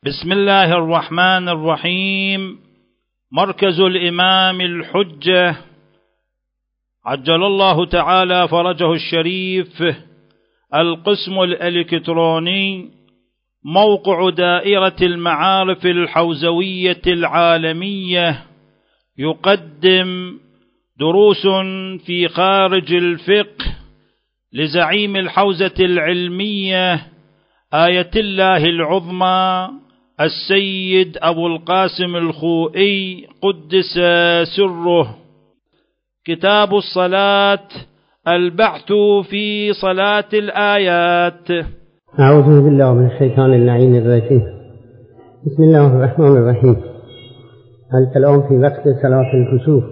بسم الله الرحمن الرحيم. مركز الإمام الحجة عجل الله تعالى فرجه الشريف، القسم الإلكتروني، موقع دائرة المعارف الحوزوية العالمية، يقدم دروس في خارج الفقه لزعيم الحوزة العلمية آية الله العظمى السيد أبو القاسم الخوئي قدس سره. كتاب الصلاة، البحث في صلاة الآيات. أعوذ بالله من الشيطان اللعين الرجيم. بسم الله الرحمن الرحيم. الكلام في وقت صلاة الكسوف.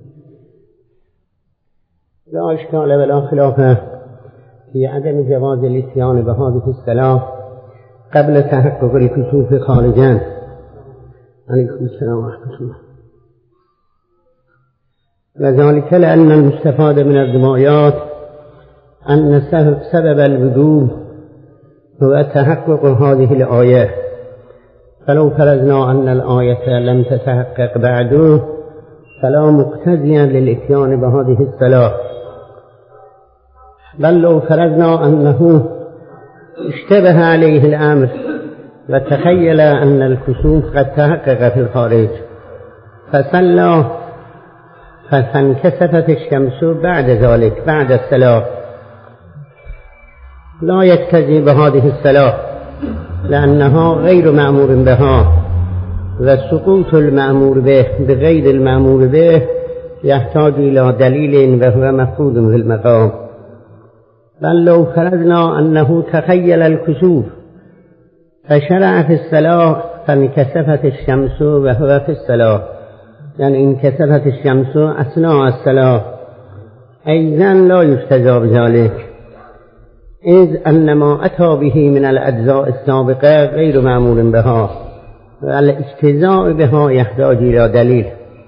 لا إشكال ولا خلاف في عدم جواز الاتيان بهذه الصلاة قبل تحقق الكسوف خارجا. عليكم السلام ورحمة الله. وذلك لأن المستفاد من الروايات أن سبب الوجوب هو تحقق هذه الآية، فلو فرضنا أن الآية لم تتحقق بعد فلا مقتضي للإتيان بهذه الصلاة، بل لو فرضنا أنه اشتبه عليه الأمر وتخيل أن الكسوف قد تحقق في الخارج فصلى فانكسفت الشمس بعد ذلك بعد الصلاة، لا يقتدي بهذه الصلاة لأنها غير مأمور بها، وسقوط المأمور به بغير المأمور به يحتاج إلى دليل وهو مفقود في المقام. بل لو فرضنا أنه تخيل الكسوف فشرع في الصلاة فانكسفت الشمس وهو في الصلاة، يعني انكسفت الشمس أثناء الصلاة، أيضا لا يجتزى بذلك، إذ أن ما أتى به من الأجزاء السابقة غير مأمور بها، والاجتزاء بها يحتاج إلى دليل.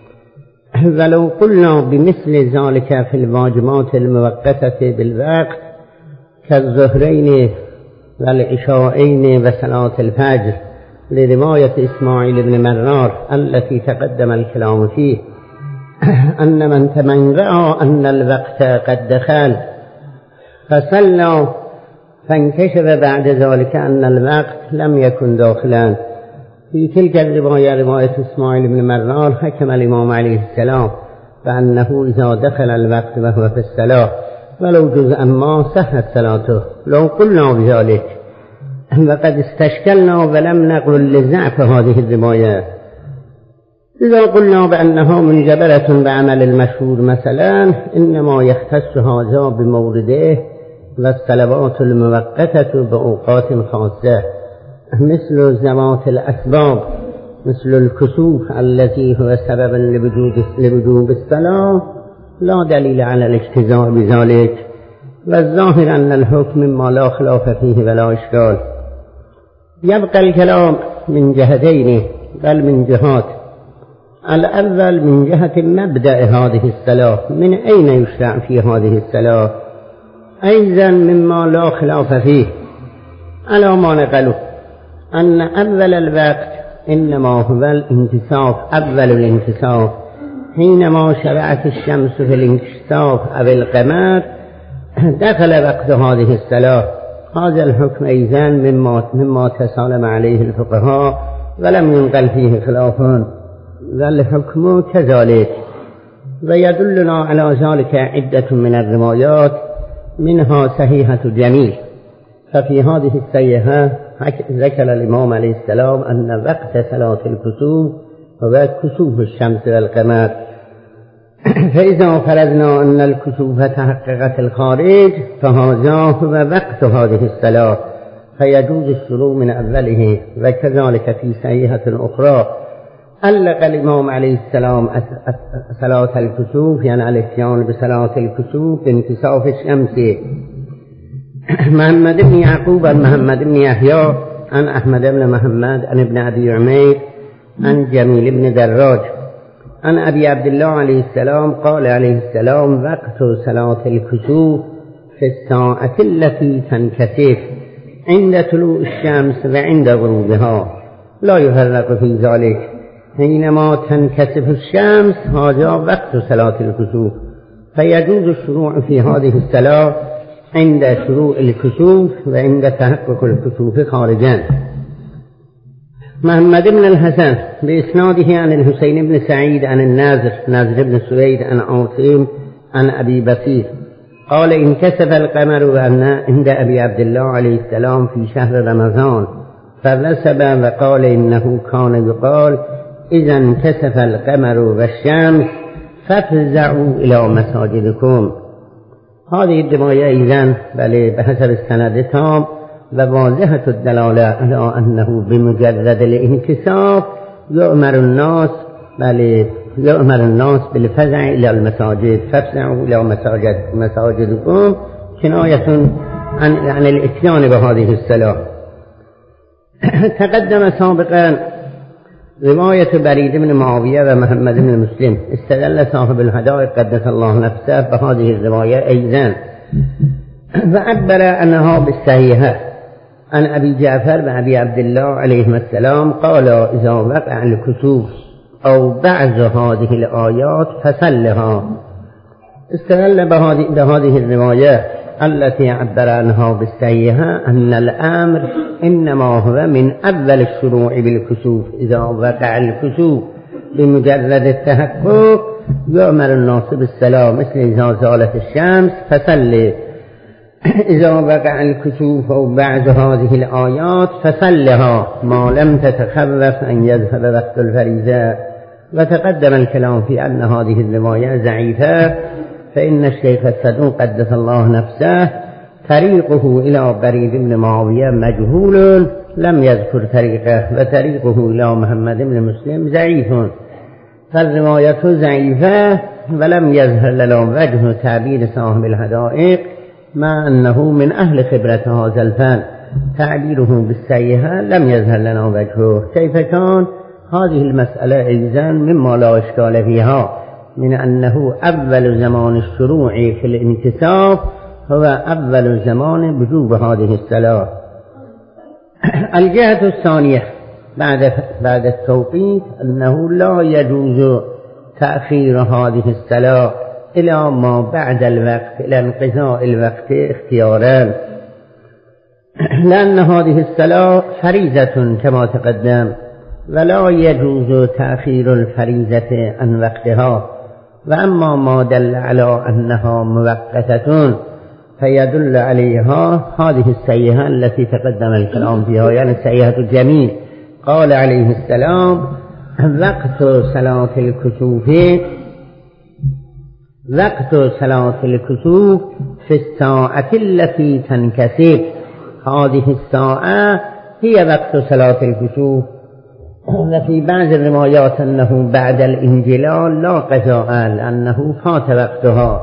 ولو قلنا بمثل ذلك في الواجبات الموقتة بالوقت كالظهرين والعشاءين وصلاة الفجر لرواية إسماعيل بن مرار التي تقدم الكلام فيه، أن من رأى أن الوقت قد دخل فصلى فانكشف بعد ذلك أن الوقت لم يكن داخلا، في تلك الرواية رواية إسماعيل بن مرار حكم الإمام عليه السلام بأنه إذا دخل الوقت وهو في الصلاة ولو جزءا ما صحت صلاته. لو قلنا بذلك وقد استشكلنا ولم نقل لزعف هذه الرواية، إذا قلنا بأنها منجبرة بعمل المشهور مثلا إنما يختص هذا بمورده والصلوات الموقتة بأوقات خاصة مثل ذوات الأسباب، مثل الكسوف الذي هو سببا لوجوب الصلاة، لا دليل على الاجتزاء بذلك، والظاهر أن الحكم مما لا خلاف فيه ولا إشكال. يبقى الكلام من جهتين بل من جهات. الأول من جهة مبدأ هذه الصلاة، من أين يشرع في هذه الصلاة، أيضا مما لا خلاف فيه على ما نقله أن أول الوقت إنما هو الانكساف، أول الانكساف حينما شرعت الشمس في الانكساف أو القمر دخل وقت هذه الصلاة. هذا الحكم أيضا مما تسالم عليه الفقهاء ولم ينقل فيه خلافون، والحكم كذلك. ويدلنا على ذلك عدة من الروايات منها صحيحة جميل. ففي هذه الصحيحة ذكر الإمام عليه السلام أن وقت صلاة الكسوف هو كسوف الشمس والقمر، فإذا فرضنا أن الكسوف تحققت الخارج فهذا هو وقت هذه الصلاة، فيجوز الشروع من أوله. وكذلك في صحيحة أخرى علق الإمام عليه السلام صلاة الكسوف، يعني الاتيان بصلاة الكسوف بانكساف الشمس. محمد بن يعقوب عن محمد بن يحيى عن أحمد بن محمد عن ابن أبي عمير عن جميل بن دراج عن أبي عبد الله عليه السلام قال عليه السلام: وقت صلاة الكسوف في الساعة التي تنكسف عند طلوع الشمس وعند غروبها. لا يفرق في ذلك. حينما تنكسف الشمس هذا وقت صلاة الكسوف، فيجوز الشروع في هذه الصلاة عند شروع الكسوف وعند تحقق الكسوف خارجا. محمد بن الحسن بإسناده عن الحسين بن سعيد عن ناظر بن سويد عن عاصم عن أبي بصير قال انكسف القمر عند أبي عبد الله عليه السلام في شهر رمضان فنسب وقال إنه كان يقال إذا انكسف القمر والشمس فافزعوا إلى مساجدكم. هذه الرواية إذن بحسب السند تام وواضحة الدلالة على أنه بمجرد الانكساف يؤمر الناس بالفزع إلى المساجد، فافزعوا إلى مساجدكم، كناية عن الاتيان بهذه الصلاة. تقدم سابقا رواية بريد بن معاوية ومحمد بن مسلم، استدل صاحب الهدائق قدس الله نفسه بهذه الرواية أيضا وعبر أنها بالصحيحة عن أبي جعفر وأبي عبد الله عليهما السلام قال إذا وقع الكسوف أو بعض هذه الآيات فصلها. استدل بهذه الرواية التي عبر عنها بالصحيحة أن الأمر إنما هو من أول الشروع بالكسوف. إذا وقع الكسوف بمجرد التحقق يؤمر الناس بالصلاة مثل إذا زالت الشمس فصلي. إذا وقع الكسوف أو بعض هذه الآيات فصلها ما لم تتخوف أن يذهب وقت الفريضة. وتقدم الكلام في أن هذه الرواية ضعيفة، فإن الشيخ الصدوق قدس الله نفسه طريقه إلى بريد بن معاوية مجهول لم يذكر طريقه، وطريقه إلى محمد بن مسلم ضعيف، فالرواية ضعيفة ولم يظهر لنا وجه تعبير صاحب الهدائق مع أنه من أهل خبرة هذا الفن. تعبيره بالصحيحة لم يظهر لنا وجهه. كيف كان؟ هذه المسألة أيضا مما لا إشكال فيها، من أنه أول زمان الشروع في الانكساف هو أول زمان وجوب هذه الصلاة. الجهة الثانية بعد التوقيت أنه لا يجوز تأخير هذه الصلاة إلى ما بعد الوقت، إلى انقضاء الوقت اختيارا، لأن هذه الصلاة فريضة كما تقدم، ولا يجوز تأخير الفريضة عن وقتها. وأما ما دل على أنها مؤقتة فيدل عليها هذه الصحيحة التي تقدم الكلام فيها، يعني الصحيحة الجميل. قال عليه السلام وقت صلاة الكسوف في الساعة التي تنكسف. هذه الساعة هي وقت صلاة الكسوف. وفي بعض الروايات أنه بعد الانجلال لا قضاء لأنه فات وقتها.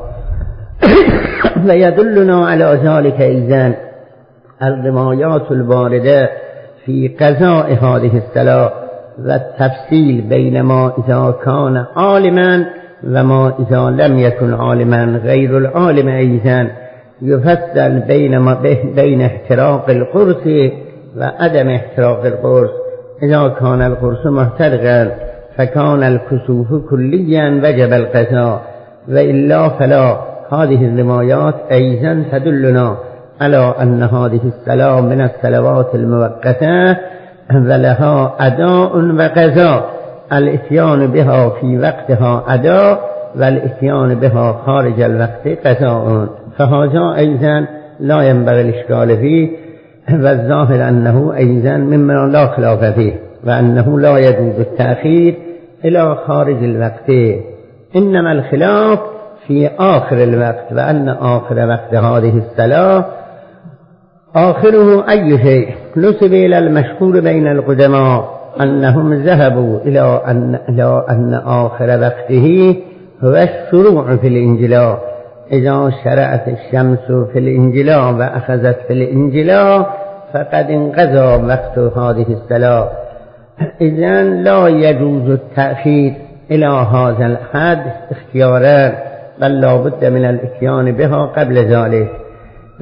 ويدلنا على ذلك إذن الروايات الواردة في قضاء هذه الصلاة والتفصيل بين ما إذا كان عالما وما إذا لم يكن عالما. غير العالم أيضا يفصل بين احتراق القرص وعدم احتراق القرص. إذا كان القرص محترقا فكان الكسوف كليا وجب القضاء، وإلا فلا. هذه الروايات أيضا تدلنا على أن هذه الصلاة من الصلوات المؤقتة ولها أداء وقضاء، الاتيان بها في وقتها أداء والاتيان بها خارج الوقت قضاء. فهذا أيضا لا ينبغي الإشكال فيه، والظاهر أنه أيضا مما لا خلاف فيه، وأنه لا يجوز التأخير إلى خارج الوقت، إنما الخلاف في آخر الوقت، وأن آخر وقت هذه الصلاة آخره أي شيء. نسب إلى المشهور بين القدماء أنهم ذهبوا إلى أن آخر وقته هو الشروع في الانجلاء. إذا شرعت الشمس في الانجلاء وأخذت في الانجلاء فقد انقضى وقت هذه الصلاة. إذن لا يجوز التأخير إلى هذا الحد اختيارا، بل لا بد من الاتيان بها قبل ذلك.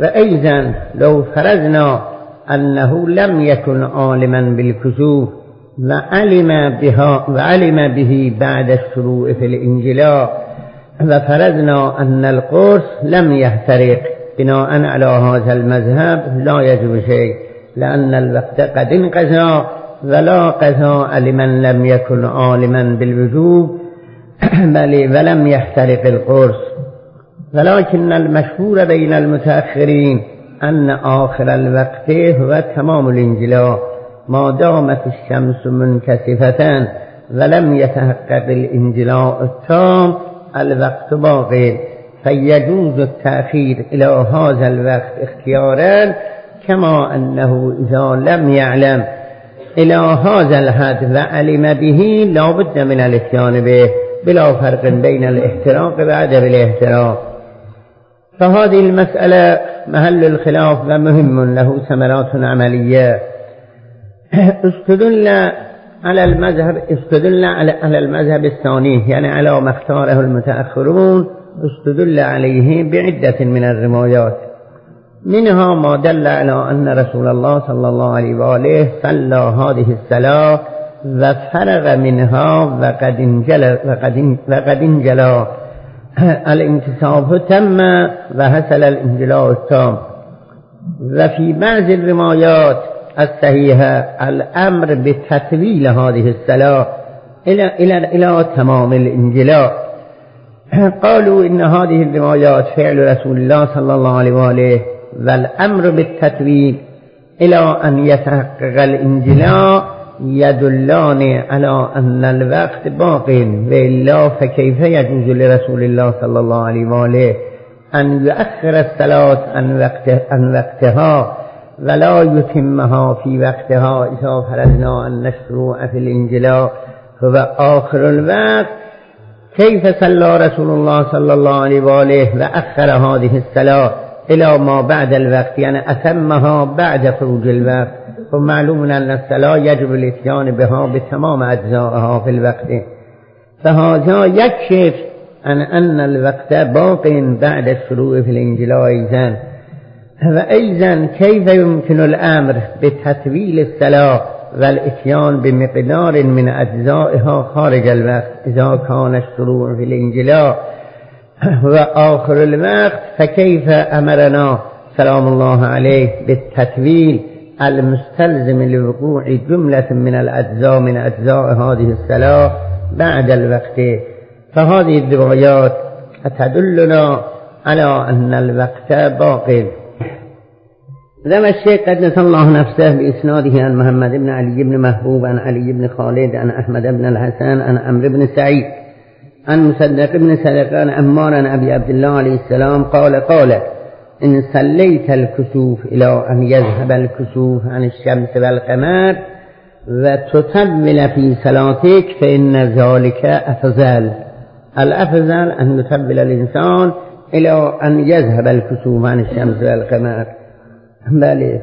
وأيضا لو فرضنا أنه لم يكن عالما بالكسوف وعلم به بعد الشروع في الانجلاء وفرضنا أن القرص لم يحترق بناء على هذا المذهب لا يجب شيء لأن الوقت قد انقضى ولا قضاء لمن لم يكن عالما بالوجوب بل ولم يحترق القرص. ولكن المشهور بين المتأخرين أن آخر الوقت هو تمام الانجلاء ما دامت الشمس منكسفة ولم يتحقق الانجلاء التام الوقت باقي، فيجوز التأخير إلى هذا الوقت اختيارا، كما أنه إذا لم يعلم إلى هذا الحد وعلم به لا بد من الاتيان به بلا فرق بين الاحتراق وعدم الاحتراق. فهذه المسألة محل الخلاف ومهم له ثمرات عملية. استدل على المذهب الثاني، يعني على ما اختاره المتأخرون، استدل عليه بعدة من الروايات، منها ما دل على أن رسول الله صلى الله عليه وآله صلى هذه الصلاة وفرغ منها وقد انجلى الانتصاف تم وحصل الانجلاء التام. وفي بعض الروايات الصحيحة الأمر بتطويل هذه الصلاة إلى تمام الانجلاء. قالوا إن هذه الروايات فعل رسول الله صلى الله عليه وآله والأمر بالتطويل إلى أن يتحقق الانجلاء يدلان على أن الوقت باق، وإلا فكيف يجوز لرسول الله صلى الله عليه وآله أن يؤخر الصلاة عن وقتها ولا يتمها في وقتها إذا فرضنا أن الشروع في الانجلاء هو آخر الوقت؟ كيف صلى رسول الله صلى الله عليه وآله وأخر هذه الصلاة إلى ما بعد الوقت، يعني أتمها بعد خروج الوقت؟ ومعلوم أن الصلاة يجب الاتيان بها بتمام أجزائها في الوقت، فهذا يكشف عن أن الوقت باق بعد الشروع في الانجلاء أيضا. وأيضا كيف يمكن الأمر بتطويل الصلاة والاتيان بمقدار من أجزائها خارج الوقت إذا كان الشروع في الانجلاء هو آخر الوقت؟ فكيف أمرنا سلام الله عليه بالتطويل المستلزم لوقوع جملة من الأجزاء من أجزاء هذه الصلاة بعد الوقت؟ فهذه الروايات تدلنا على أن الوقت باق. ذا الشيخ قدس الله نفسه بإسناده عن محمد بن علي بن محبوب عن علي بن خالد عن أحمد بن الحسن عن عمرو بن سعيد عن مصدق بن سلق عن عمار عن أبي عبد الله عليه السلام قال إن صليت الكسوف إلى أن يذهب الكسوف عن الشمس والقمر وتطول في صلاتك فإن ذلك أفضل. الأفضل أن يطول الإنسان إلى أن يذهب الكسوف عن الشمس والقمر. بله.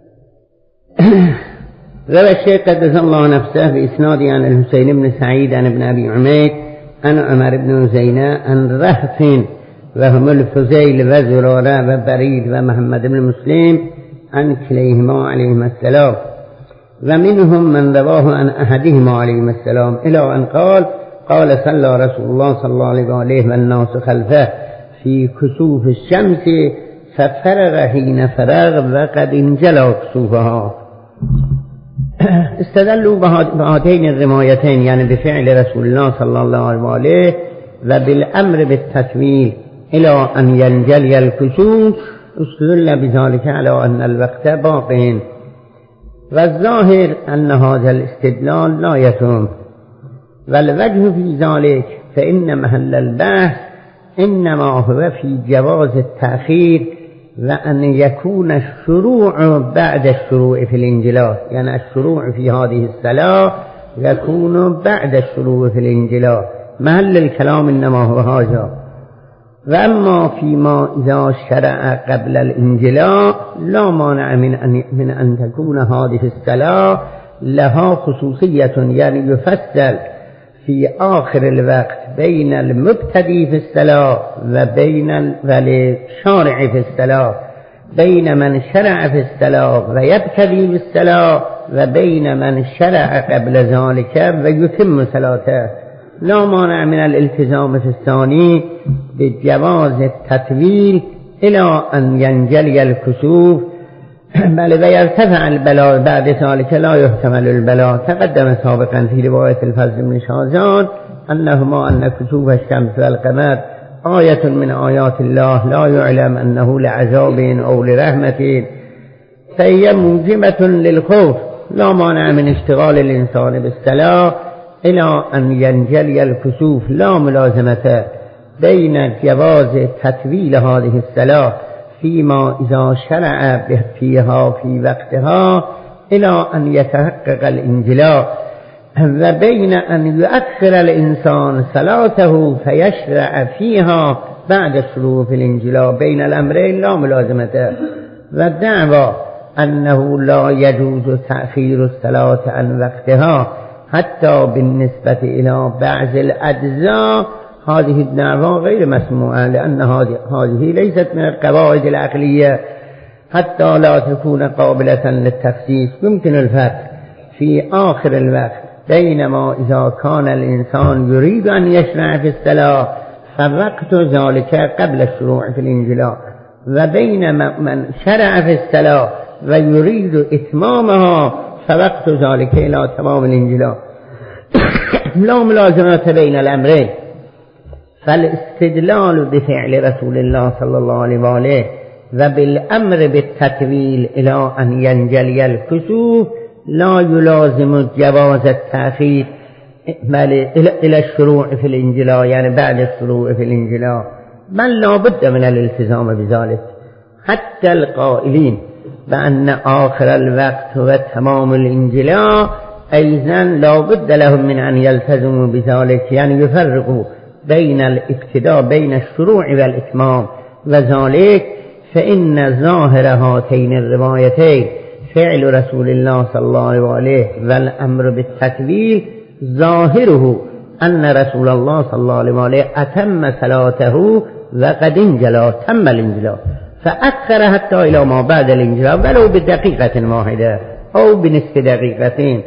روى الشيخ قدس الله نفسه بإسناده عن الحسين بن سعيد عن ابن أبي عمير عن عمر بن زينة عن رهط وهم الفزيل وزرارة وبريد ومحمد بن مسلم عن كليهما عليهما السلام، ومنهم من رواه عن أحدهما عليهما السلام إلى أن قال صلى رسول الله صلى الله عليه وآله والناس خلفه في كسوف الشمس ففرغ حين فرغ وقد انجلى كسوفها. استدلوا بهاتين الروايتين، يعني بفعل رسول الله صلى الله عليه وآله وبالأمر بالتطويل إلى أن ينجلي الكسوف، استدل بذلك على أن الوقت باق. والظاهر أن هذا الاستدلال لا يتم، والوجه في ذلك فإن محل البحث إنما هو في جواز التأخير وأن يكون الشروع بعد الشروع في الانجلاء، يعني الشروع في هذه الصلاة يكون بعد الشروع في الانجلاء. محل الكلام إنما هو هذا. وأما فيما إذا شرع قبل الانجلاء لا مانع من أن تكون هذه الصلاة لها خصوصية، يعني يفصل في آخر الوقت بين المبتدي في الصلاة وبين الشارع في الصلاة، بين من شرع في الصلاة ويبتدي بالصلاة وبين من شرع قبل ذلك ويتم صلاته. لا مانع من الالتزام في الثاني بجواز التطويل إلى أن ينجلي الكسوف، بل ويرتفع البلاء بعد ذلك لا يحتمل البلاء. تقدم سابقا في رواية الفضل بن شازان أنهما أن كسوف الشمس والقمر آية من آيات الله لا يعلم أنه لعذاب أو لرحمة، فهي موجبة للخوف. لا مانع من اشتغال الإنسان بالصلاة إلى أن ينجلي الكسوف، لا ملازمة بين جواز تطويل هذه الصلاة فيما إذا شرع فيها في وقتها إلى أن يتحقق الانجلاء، وبين أن يؤخر الإنسان صلاته فيشرع فيها بعد الشروع في الانجلاء. بين الأمرين لا ملازمة. والدعوى أنه لا يجوز تأخير الصلاة عن وقتها حتى بالنسبة إلى بعض الأجزاء، هذه الدعوى غير مسموعة، لأن هذه ليست من القواعد العقلية حتى لا تكون قابلة للتخصيص. يمكن الفرق في آخر الوقت بينما إذا كان الإنسان يريد أن يشرع في الصلاة فوقت ذلك قبل الشروع في الانجلاء، وبين من شرع في الصلاة ويريد إتمامها فوقت ذلك إلى تمام الانجلاء. لا ملازمة بين الأمرين. فالاستدلال بفعل رسول الله صلى الله عليه وآله وبالأمر بالتطويل إلى أن ينجلي الكسوف لا يلازم جواز التأخير إلى الشروع في الانجلاء، يعني بعد الشروع في الانجلاء، بل لا بد من الالتزام بذلك. حتى القائلين بأن آخر الوقت وتمام الانجلاء أيضا لا بد لهم من أن يلتزموا بذلك، يعني يفرقوا بين الابتداء بين الشروع والإتمام. وذلك فإن ظاهر هاتين الروايتين فعل رسول الله صلى الله عليه وآله والأمر بالتطويل ظاهره أن رسول الله صلى الله عليه وآله أتم صلاته وقد انجلى، تم الانجلاء، فأخر حتى إلى ما بعد الانجلاء ولو بدقيقة واحدة أو بنصف دقيقتين.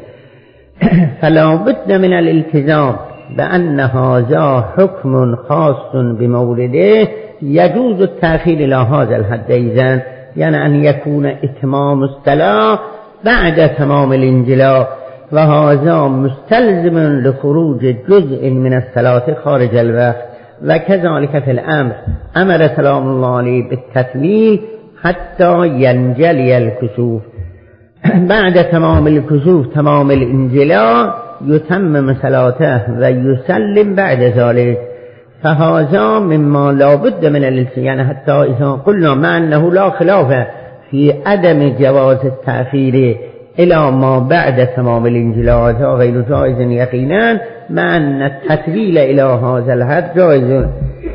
فلا بد من الالتزام بأن هذا حكم خاص بمولده يجوز التأخير إلى هذا الحد إذن، يعني أن يكون إتمام الصلاة بعد تمام الانجلاء، وهذا مستلزم لخروج جزء من الصلاة خارج الوقت. وكذلك في الأمر أمر سلام الله عليه بالتطويل حتى ينجلي الكسوف. بعد تمام الكسوف تمام الانجلاء يتمم صلاته ويسلم بعد ذلك. فهذا مما لا بد من الالتزام، يعني حتى إذا قلنا مع أنه لا خلاف في عدم جواز التأخير إلى ما بعد تمام الانجلاء غير جائز يقينا، مع أن التطويل إلى هذا الحد جائز.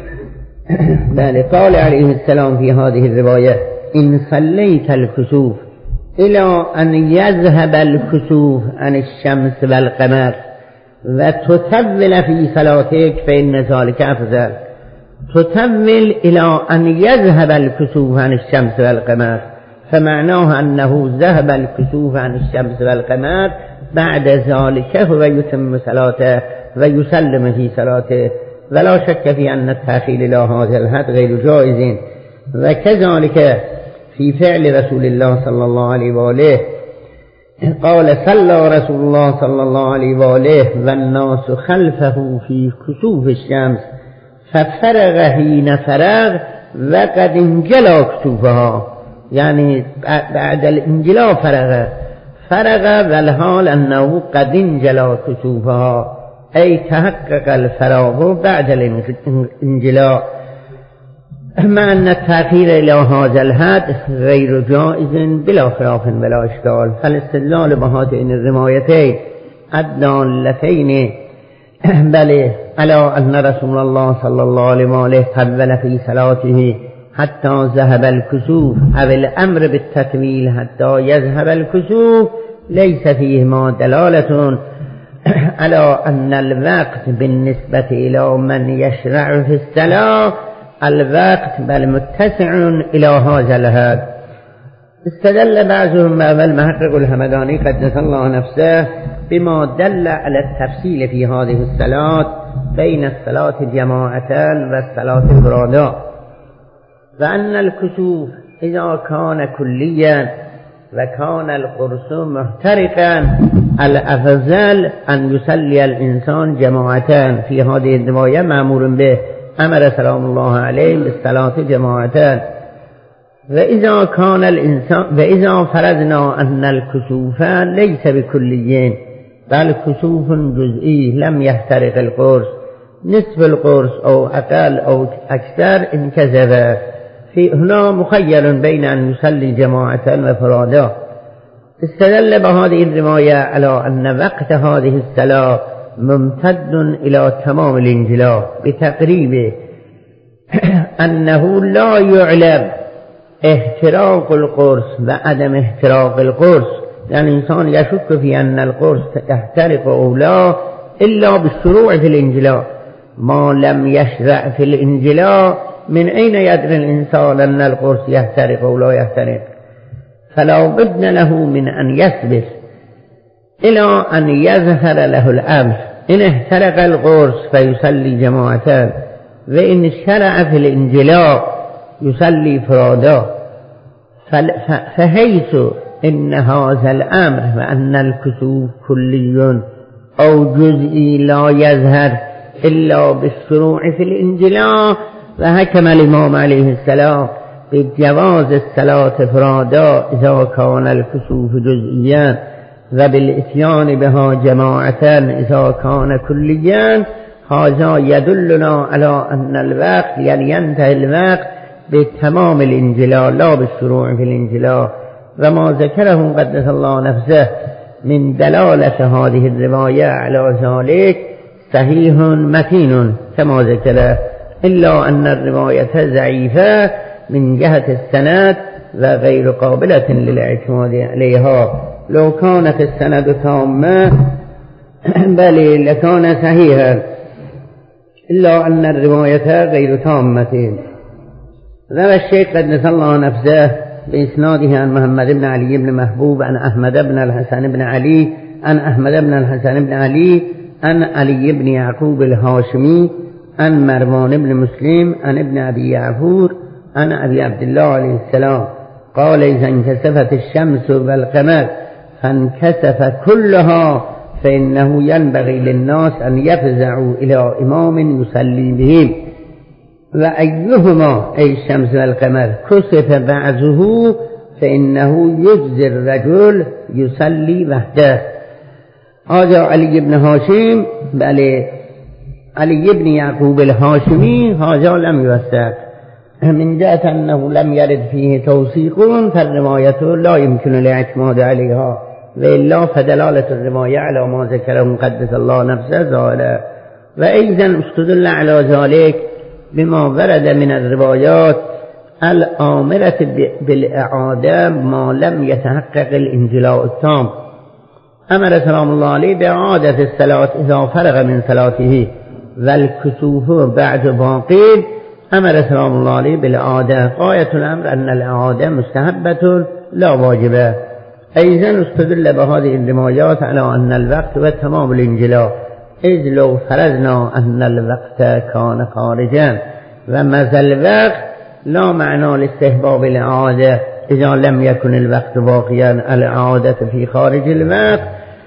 بل قال عليه السلام في هذه الرواية: إن صليت الكسوف إلى أن يذهب الكسوف عن الشمس والقمر وتطول في صلاتك فإن ذلك أفضل. تطول إلى أن يذهب الكسوف عن الشمس والقمر، فمعناه أنه ذهب الكسوف عن الشمس والقمر، بعد ذلك هو يتم صلاته ويسلم في صلاته. ولا شك في أن التأخير إلى هذا الحد غير جائز. وكذلك في فعل رسول الله صلى الله عليه وآله قال: صلى رسول الله صلى الله عليه وآله والناس خلفه في كسوف الشمس ففرغ حين فرغ وقد انجلى كسوفها، يعني بعد الانجلاء فرغ والحال أنه قد انجلى كسوفها، أي تحقق الفراغ بعد الانجلاء. مع أن التأخير إلى هذا الحد غير جائز بلا خلاف ولا إشكال. فالاستدلال بهاتين الروايتين الدالتين بل على أن رسول الله صلى الله عليه وآله طول في صلاته حتى ذهب الكسوف أو الأمر بالتطويل حتى يذهب الكسوف ليس فيهما دلالة على أن الوقت بالنسبة إلى من يشرع في الصلاة الوقت بل متسع إلى هذا الحد. استدل بعضهم والمحقق الهمداني قدس الله نفسه بما دل على التفصيل في هذه الصلاة بين الصلاة جماعة والصلاة فرادا، وأن الكسوف إذا كان كليا وكان القرص محترقا الأفضل أن يصلي الإنسان جماعة. في هذه الرواية مأمور به، أمر سلام الله عليه بالصلاة جماعة. وإذا كان الإنسان وإذا فرضنا أن الكسوف ليس بكليين بل كسوف جزئي لم يحترق القرص، نصف القرص أو أقل أو أكثر انكسب، في هنا مخير بين أن يصلي جماعة وفرادا. استدل بهذه الرواية على أن وقت هذه الصلاة ممتد إلى تمام الانجلاء، بتقريبه أنه لا يعلم احتراق القرص وعدم احتراق القرص، يعني الإنسان يشك في أن القرص يحترق أو لا إلا بالشروع في الانجلاء. ما لم يشرع في الانجلاء من أين يدري الإنسان أن القرص يحترق أو لا يحترق؟ فلا بد له من أن يثبت إلى أن يظهر له الأمر. إن احترق القرص فيصلي جماعة، وإن شرع في الانجلاء يصلي فرادا. فحيث إن هذا الأمر وأن الكسوف كلي أو جزئي لا يظهر إلا بالشروع في الانجلاء، وحكم الإمام عليه السلام بجواز الصلاة فرادا إذا كان الكسوف جزئيا، وبالإتيان بها جماعة إذا كان كليا. هذا يدلنا على أن الوقت يعني ينتهي الوقت بتمام الانجلاء لا بالشروع في الانجلاء. وما ذكره قدس الله نفسه من دلالة هذه الرواية على ذلك صحيح متين كما ذكره، إلا أن الرواية ضعيفة من جهة السند وغير قابلة للاعتماد عليها. لو كانت السند تامة بل لكان صحيحا، إلا أن الرواية غير تامة. ذا الشيخ قدس الله نفسه بإسناده عن محمد بن علي بن محبوب عن أحمد بن الحسن بن علي عن أحمد بن الحسن بن علي عن علي بن يعقوب الهاشمي عن مروان بن مسلم عن ابن أبي يعفور عن أبي عبد الله عليه السلام قال: إذا انكسفت الشمس والقمر فانكسف كلها فإنه ينبغي للناس أن يفزعوا إلى إمام يصلي بهم، وأيهما أي الشمس والقمر كسف بعضه فإنه يجزي الرجل يصلي وحده. هذا علي بن هاشم بل علي بن يعقوب الهاشمي هذا لم يوثق من جهة أنه لم يرد فيه توثيق، فالرواية لا يمكن الاعتماد عليها، وإلا فدلالة الرواية على ما ذكره قدس الله نفسه زالة. وأيضا استدل على ذلك بما ورد من الروايات الآمرة بالإعادة ما لم يتحقق الانجلاء التام. أمر سلام الله عليه بإعادة الصلاة إذا فرغ من صلاته، والكسوف بعد باقين أمر سلام الله عليه بالإعادة. غاية الأمر أن الإعادة مستحبة لا واجبة. أيضا استدل بهذه الروايات على أن الوقت وتمام الانجلاء، إذ لو فرضنا أن الوقت كان خارجا وماذا الوقت لا معنى لاستحباب الإعادة إذا لم يكن الوقت باقيا. الإعادة في خارج الوقت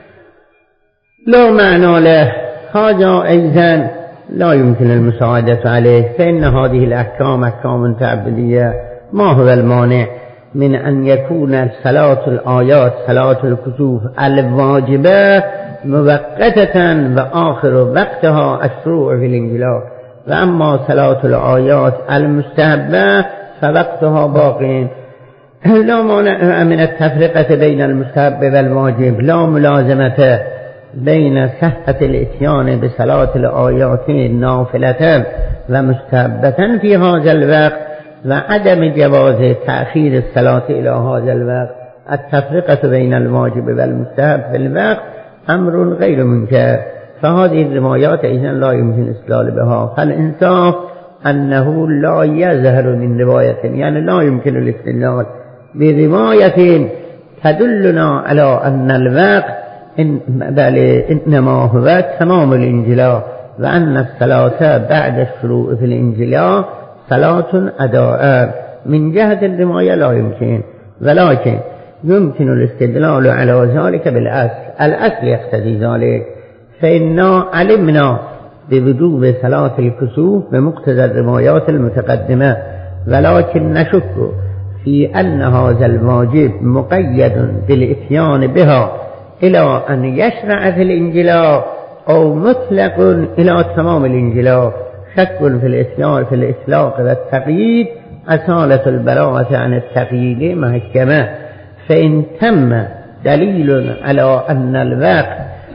لا معنى له. هذا أيضا لا يمكن المساعدة عليه، فإن هذه الأحكام أحكام تعبدية. ما هو المانع من أن يكون صلاة الآيات صلاة الكسوف الواجبة مؤقتة وآخر وقتها الشروع في الانجلاء، وأما صلاة الآيات المستحبة فوقتها باقين. لا مانع من التفرقة بين المستحب والواجب، لا ملازمة بين صحة الاتيان بصلاة الآيات نافلة ومستحبة في هذا الوقت وعدم جواز تأخير الصلاة إلى هذا الوقت. التفرقة بين الواجب والمستحب في الوقت أمر غير منكر، فهذه الروايات إذن لا يمكن استدلال بها. فالإنصاف أنه لا يظهر من رواية، يعني لا يمكن الاستدلال برواية تدلنا على أن الوقت إنما هو تمام الانجلاء، وأن الصلاة بعد الشروع في الانجلاء صلاة أداء. من جهة الرواية لا يمكن، ولكن يمكن الاستدلال على ذلك بالأصل. الأصل يقتضي ذلك، فإنا علمنا بوجوب صلاة الكسوف بمقتضى الروايات المتقدمة، ولكن نشك في أن هذا الواجب مقيد بالإتيان بها إلى أن يشرع في الانجلاء أو مطلق إلى تمام الانجلاء. شك في الإتيان في الإطلاق والتقييد أصالة البراءة عن التقييد محكمة. فإن تم دليل على أن الوقت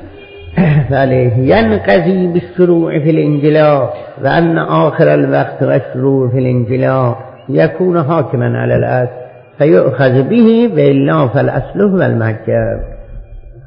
ينقضي بالشروع في الانجلاء، وأن آخر الوقت والشروع في الانجلاء يكون حاكما على الأصل فيؤخذ به، وإلا فالأصل هو المحكم.